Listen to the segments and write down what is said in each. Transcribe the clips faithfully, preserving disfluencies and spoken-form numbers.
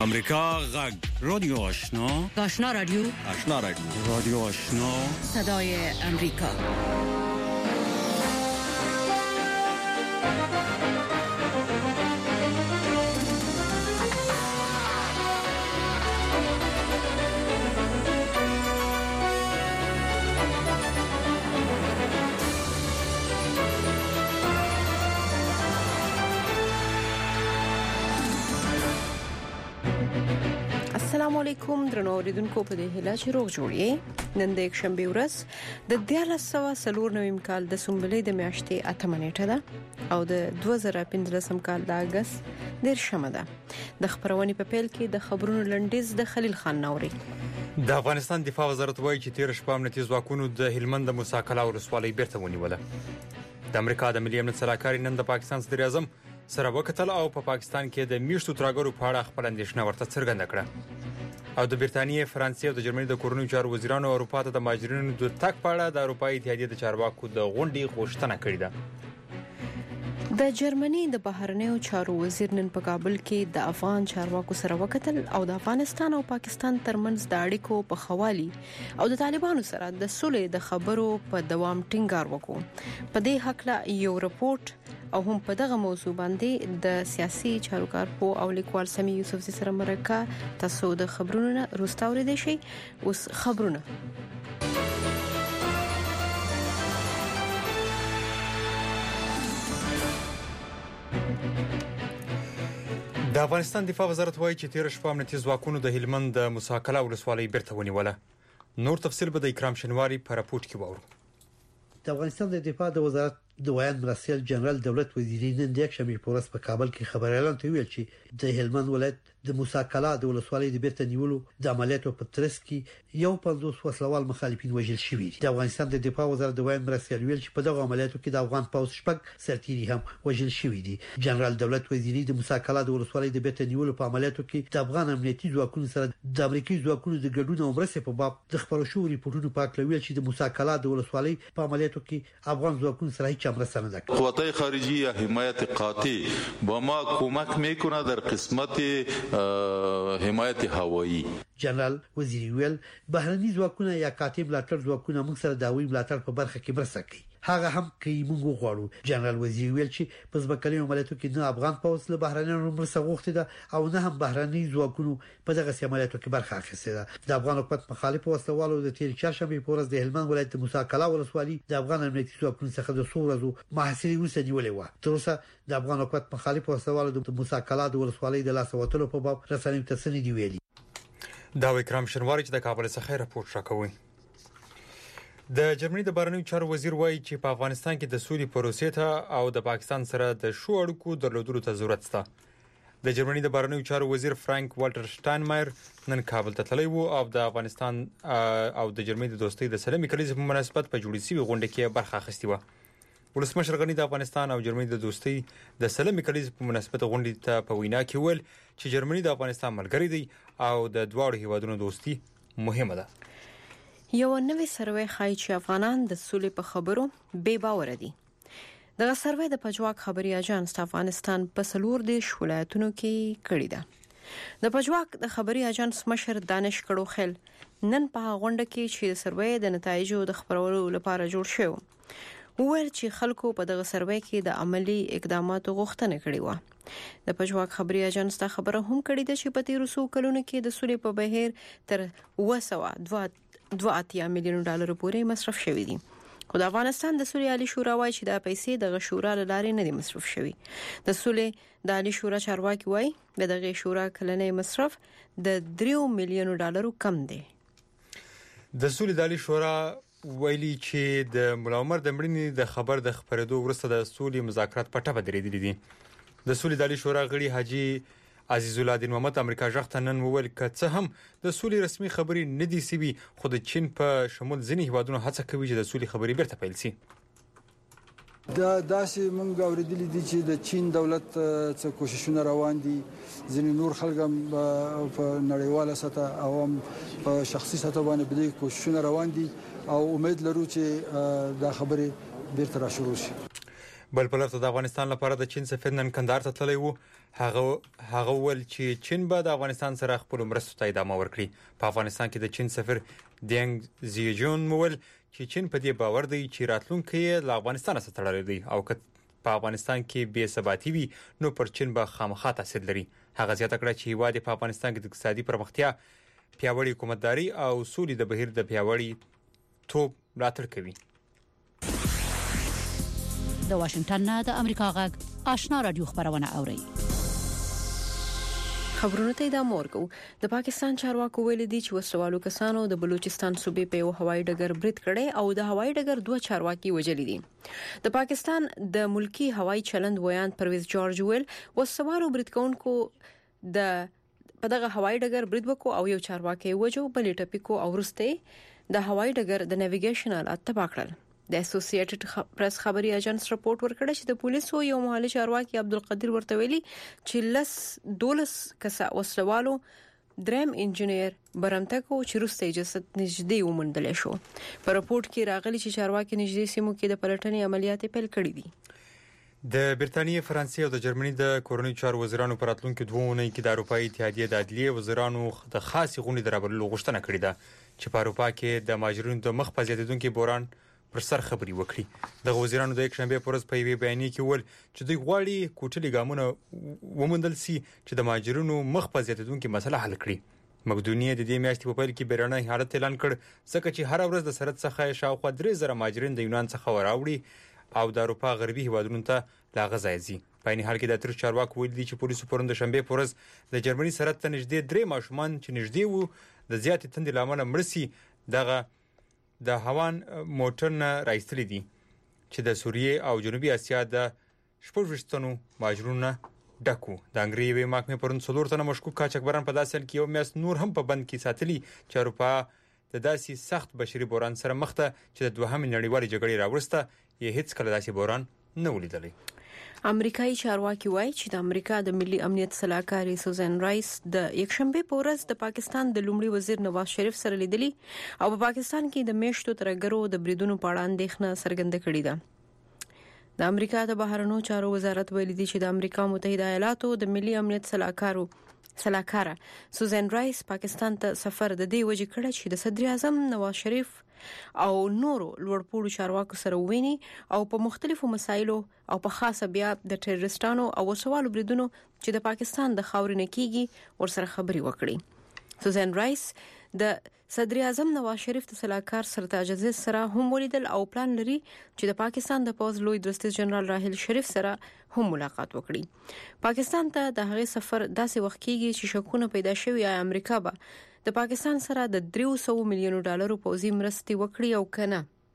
امریکا غږ رادیو آشنا آشنا رادیو آشنا رادیو رادیو آشنا صدای امریکا. السلام علیکم درنو اوریدونکو، په دې هیله چې روغ جوړی. نن د یک شنبه ورځ د دیارلس سوه څلور نویم کال د سنبلې د میاشتې اتمه نیټه ده او د دوه زره پنځلسم کال د اگست دیرشمه ده. د خبرونې په پیل کې د خبرونو لنډیز د خلیل خان نوري. د افغانستان دفاع وزارت وایي چې تیر شپه امنیتي ځواکونو د هلمند د موسی کلا ولسوالۍ بیرته ونیوله. د امریکا د ملي امنیت سلاکار نن د پاکستان صدر اعظم سره وکتل او په پا پاکستان کې د میشتو ترګرو په اړه خپل اندېښنه ورته څرګنده کړه. او د برتانیې، فرانسې او د جرمني د کورنیو چارو وزیرانو اروپا ته د مهاجرینو د تګ په اړه د اروپایي اتحادیې د چارواکو د غونډې غوښتنه کړې ده. د جرمني د بهرنیو چارو وزیر نن په کابل کې د افغان چارواکو سره وکتل او د افغانستان او پاکستان ترمنځ د اړیکو په خوالي او د طالبانو سره د صلح د خبرو په دوام ټینګار وکړ. په دې حق لا یو رپورت او هم په دغه موضوع باندې د سیاسي چارواکو په او لیکوال سمي یوسفزي سره مرکه تاسو د خبرونو روستاوري دي شي. اوس خبرونه. د افغانستان دفاع وزارت وایي چې تیر شپه امنیتي ځواکونو د هلمند د موسی کلا ولسوالۍ بیرته ونیوله. نور تفصیل به د اکرام شنواری په راپورټ کې وورو. د افغانستان د دفاع د وزارت د ویان مرستیال جنرال دولت وزیر نن د یک شنبه په ورځ په کابل کې خبريالان ته ویل چې د هلمند ولایت د موسی کلا د ولسوالۍ د بیرته نیولو د عملیاتو په ترڅ کې یو پنځوس وسلوال مخالفین وژل شوي دي. د افغانستان د دفاع وزارت د ویان مرستیال ویل چې په دغه عملیاتو کې د افغان پوځ شپږ سرتیري هم وژل شوي دي. جنرال دولت وزیر د موسی کلا د ولسوالۍ د بیرته نیولو په عملیاتو کې د افغان امنیتي ځواکونو سره د امریکایي ځواکونو د ګډون او مرستې په باب د خبرو شو ریپورتونو په اړه ویل چې د موسی کلا د ولسوالۍ په عملیاتو کې افغان ځواکونو سره هیڅ مرسته نه کوي. قوات خارجی حمایت قاطع با ما کمک میکنه در قسمت حمایت هوایی. جنرال وزیر ویل بهرني ځواکونه یا قاطع ملاتړ ځواکونه موږ سره د هوایي ملاتړ په برخه کې مرسته کوي. هغه هم کوي موږ غواړو. جنرال وزیر ویل چې په ځبکلي عملیاتو کې نه افغان پوځ له بهرنیانو مرسته غوښتي ده او نه هم بهرني ځواکونو په دغه عملیاتو کې برخه اخیستې ده. د افغان حکومت مخالف وسلوالو د تیر چهارشنبه په ورځ د هلمند ولایت د موسی کلا ولسوالۍ د افغان امنیتي ځواکونو څخه د څو ورځو محاصرې وروسته نیولې و. تر اوسه د افغان حکومت مخالف وسلوالو د موسی کلا د ولسوالۍ د لاس وتلو په باب رسنیو ته څه دی ویلي. دا اکرام شنواری چې د کابل څخه راپورټ راکوي. د جرمني د بهرنیو چارو وزیر وایي چې په افغانستان کې د سولې پروسې ته او د پاکستان سره د شو اړیکو درلودلو ته ضرورت شته. د جرمني د بهرنیو چارو وزیر فرانک والټر شټاینمایر نن کابل ته تللی وو او د افغانستان او د جرمني د دوستۍ د سلامي کلیزې په مناسبت په جوړې شوی غونډه کې برخه اخیستې و. ولسمشر غنی د افغانستان او جرمني د دوستۍ د سلامي کلیزې په مناسبت غونډې ته په وینا کې ویل چې جرمني د افغانستان ملګری دی او د دواړو هیوادونو دوستي مهمه ده. یو نوې سروې ښایي چې افغانان د سولې په خبرو بے باور دي. دغه سروې د پجواک خبري اژانس افغانستان په سلور دیش ولایتونو کې کړی ده. د پجواک د خبري اژانس مشر دانش کړو خل نن په غونډه کې چې سروې د نتایجو د خبرولو لپاره جوړ شو وویل چې خلکو په دغه سروې کې د عملی اقداماتو غوښتنه کړې و. د پجواک خبري اژانس دا خبره هم کړې ده چې په تیر څو کلونو کې د سولې په بهیر تر اوه سوه دوه اتیا میلیون ډالر پورې مصرف شوی دي. خو د افغانستان د سولې عالی شورا وایي چې دا پیسې د شورا له لارې نه دي مصرف شوی. د سولې د عالی شورا چارواکي وایي د دغه شورا کلنی مصرف د درې میلیون ډالرو کم دی. د سولې د عالی شورا ویلي چې د ملا عمر د مړینې د خبر د خبرېدو وروسته د سولې مذاکرات په ټپه درېدلي دي. د سولې د عالی شورا غړي حاجی عزیز الله دین محمد امریکا ژغ ته نن وویل چې څه هم د سولې رسمي خبرې نه دي سوي خو د چین په شمول ځینې هیوادونو هڅه کوي چې د سولې خبرې بیرته پیل شي. دا داسې مونږ اوریدلي دي چې د چین دولت څخه کوششونه روان دي. ځینې نور خلک په نړیواله سطح او په شخصي سطح باندې بده کوششونه روان دي او امید لرو چې دا خبرې بیرته را شروع شي. بل په لفظ د افغانستان لپاره د چین سفیر نن کندهار ته تللی وو. هغه هغه ول چې چین به د افغانستان سره خپل مرستو ته ادامه ورکړي. په افغانستان کې د چین سفیر دینګ زیجون مول چې چین په دې باور دی چې راتلونکي له افغانستان سره تړلی دی او که په افغانستان کې بې ثباتي وي نو پر چین به خامخا تاثیر لري. هغه زیاته کړه چې هیواد په افغانستان کې د اقتصادي پرمختیا، پیاوړی حکومتداري او سولې د بهیر د پیاوړی توب ملاتړ کوي. د واشنگټن نه د امریکا غږ آشنا رادیو خبرونه اوري. خبرونه ته ادامه ورکو. د پاکستان چارواکو ویلي دي چې وسوالو کسانو د بلوچستان صوبې په یو هوایي ډګر برید کړي او د هوایي ډګر دوه چارواکي وژلي دي. د پاکستان د ملکی هوایي چلند ویان پرویز جورج ویل وسوالو برید کوونکو د په دغه هوایي ډګر برید وکړو او یو چارواکي وژو بلې ټپیکو او ورسته د هوایي ډګر د نیویګیشن آلات تباه کړل. د اسوسییټډ پریس خبري اژانس رپورت ورکړ چې د پولیسو یو محلي چارواکي عبدالقدیر ورته ویلي چې لس دولس کسه وسلوالو دریم انجنیر برمتکو چې روسي جسد نږدې ومندل شو. په رپورت کې راغلي چې چارواکي نږدې سیمو کې د پلټنې عملیات پیل کړي دي. د برتانیې، فرانسې او د جرمني د کورنۍ چارو وزیرانو په راتلونکو دوه اونۍ کې د اروپאי اتحادیې د عدلیې وزیرانو د خاصې غونډې درابللو غوښتنه کړې ده چې په اروپا کې د مهاجرینو د مخ په زیاتېدونکو بوران پر سر خبري وکړي. د وزیرانو د یک شنبه پرز په یوه بیانیه کې ول چې دوی غواړي کوټلي ګامونه ومندل سي چې د مهاجرینو مخ په زیاتېدونکو مسله حل کړي. مقدونیه د دې میاشتې په پیل کې بیرانه حالت اعلان کړ ځکه چې هر ورځ د سرحد څخه شاوخوا درې زره مهاجرین د یونان څخه وراوړي او د اروپا غربي هیوادونو ته لاغځایي. په این حال کې د تر چارواکو ویل دي چې پولیسو پرون د شنبه پرز د جرمني سرحد ته نږدې درې ماشومان چې نږدې وو د زیاتې تندې لامل مرسي دغه د هوان موټر نه راځلي دي چې د سوریې او جنوبي اسیا د شپږ مهاجرونو ډکو. د انګریزي محکمې پرون څلور تنه مشکوک قاچاقبران په داسې حال کې یو میاشت نور هم په بند کې ساتلي چې اروپا د داسې سخت بشري بحران سره مخ ته چې د دوهمې نړیوالې جګړې راوړسته یې هیڅ کله داسې بحران نه ولیدلی. امریکایي چارواکي وایي چې د امریکا د ملي امنیت سلاکار سوزان رایس د یکشنبه په ورځ د پاکستان د لومړي وزیر نواز شریف سره لیدلی او په پاکستان کې د میشتو ترګرو د بریدونو په اړه اندېښنه څرګنده کړې ده. د امریکا د بهرنیو چارو وزارت ویلي دی چې د امریکا متحده ایالاتو د ملي امنیت سلاکارو سلاکار سوزان رایس پاکستان ته سفر د دې وجې کړ چې د صدر اعظم نواز شریف او نورو لوړپوړو چارواکو سره وویني او په مختلفو مسایلو او په خاصه بیا د ټیرریستانو او وسوالو بریدونو چې د پاکستان د خاورې نه کیږي ورسره خبري وکړي. سوزان رایس د صدر اعظم نواز شریف د سلاکار سرتاج عزیز سره هم ولیدل او پلان لري چې د پاکستان د پوز لوی درستیز جنرال راحیل شریف سره هم ملاقات وکړي. پاکستان ته د هغې سفر داسې وخت کیږي چې شکونه پیدا شوي یا امریکا به د پاکستان سره د درې سوه میلیونو ډالرو پوځي مرستې وکړي او کنه.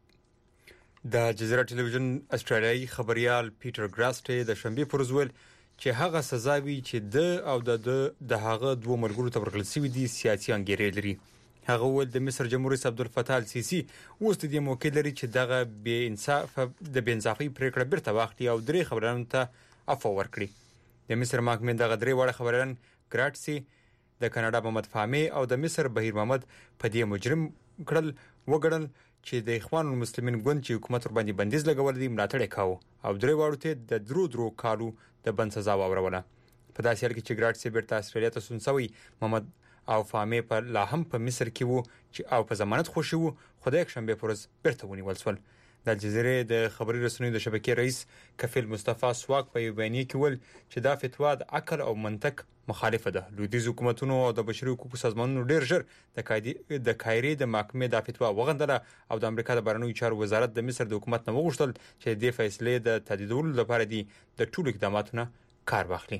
د جزیره ټلویزیون استرالیایي خبريال پیټر ګراسټي د شنبه پر ورځ چې هغه سزا وی چې د او د د هغه دوه ملګرو ته ورکړل شوی دي سیاسي انګیرې لري. هغه ول د مصر جمهور رئیس عبدالفتاح السیسی اوس د دې موقع لري چې دغه بې انصاف د بې انصافي پریکړه بیرته واخلي او درې خبرانو ته عفو ورکړي. د مصر محکمې دغه درې وړ خبران ګراټسي د کاناډا محمد فهمي او د مصر بهیر محمد په دې مجرم کړل وګړل چې د اخوان المسلمین ګوند چې حکومت ور باندې بندیز لګول دي ملاتړ وکاو او درې واړو ته د درو درو کالو د بند سزا واوروله. په داسې حال کې چې ګراټسي بیرته استرالیا ته سونسوي محمد او فهمي په لا هم په مصر کې وو چې او په ضمانت خوشي وو خدای یک شنبه پرز بیرته ونیول شول. د جزیره د خبري رسنیو د شبکې رئیس کفیل مصطفی سواق په بیانیه کې ول چې دا فتوا د عقل او منطق مخالفه ده. لویدیز حکومتونو او د بشري حقوقو سازمانونو ډیر ژر د قاعده د کایری د محکمې د فتوا وغندله او د امریکا د بهرنیو چارو وزارت د مصر د حکومت نه وغوښتل چې د فیصلې د تدیدولو لپاره دي د ټولو اقداماتو کار واخلي.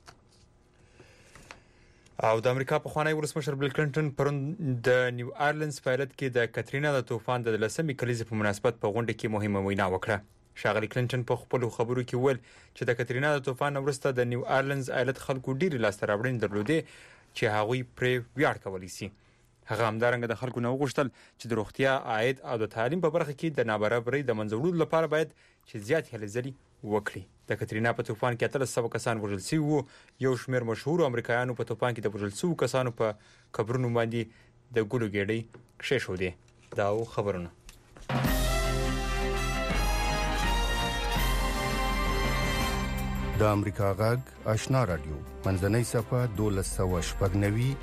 او د امریکا په خوانی ولسمشر بل کلینټن پرون د نیو آرلینز پایلټ کې د کاترینا د طوفان د لسمې کلیزې په مناسبت په غونډه کې مهمه وینا وکړه. شاغلی کلینټن په خپل خبرو کې ویل چې د کاترینا د طوفان وروسته د نیو آرلینز ایالت خلکو ډیر لاسته راوړنې درلودې چې هغوی پرې ویاړ کولی شي. هغه همدارنګه د خلکو نه وغوښتل چې د روغتیا، عاید او د تعلیم په برخه کې د نابرابرۍ د منځوړلو لپاره باید چې زیات هلې ځلې وکړي. د کاترینا په طوفان کې اتلس سوه کسان وژل شوي وو. یو شمېر مشهور امریکایانو په طوفان کې د وژل شوو کسانو په قبرونو باندې د ګلو ګېډۍ کښېښودې. دا خبرونه د امریکا غږ آشنا رادیو منځنۍ صفه دولس سوه شپږ نوي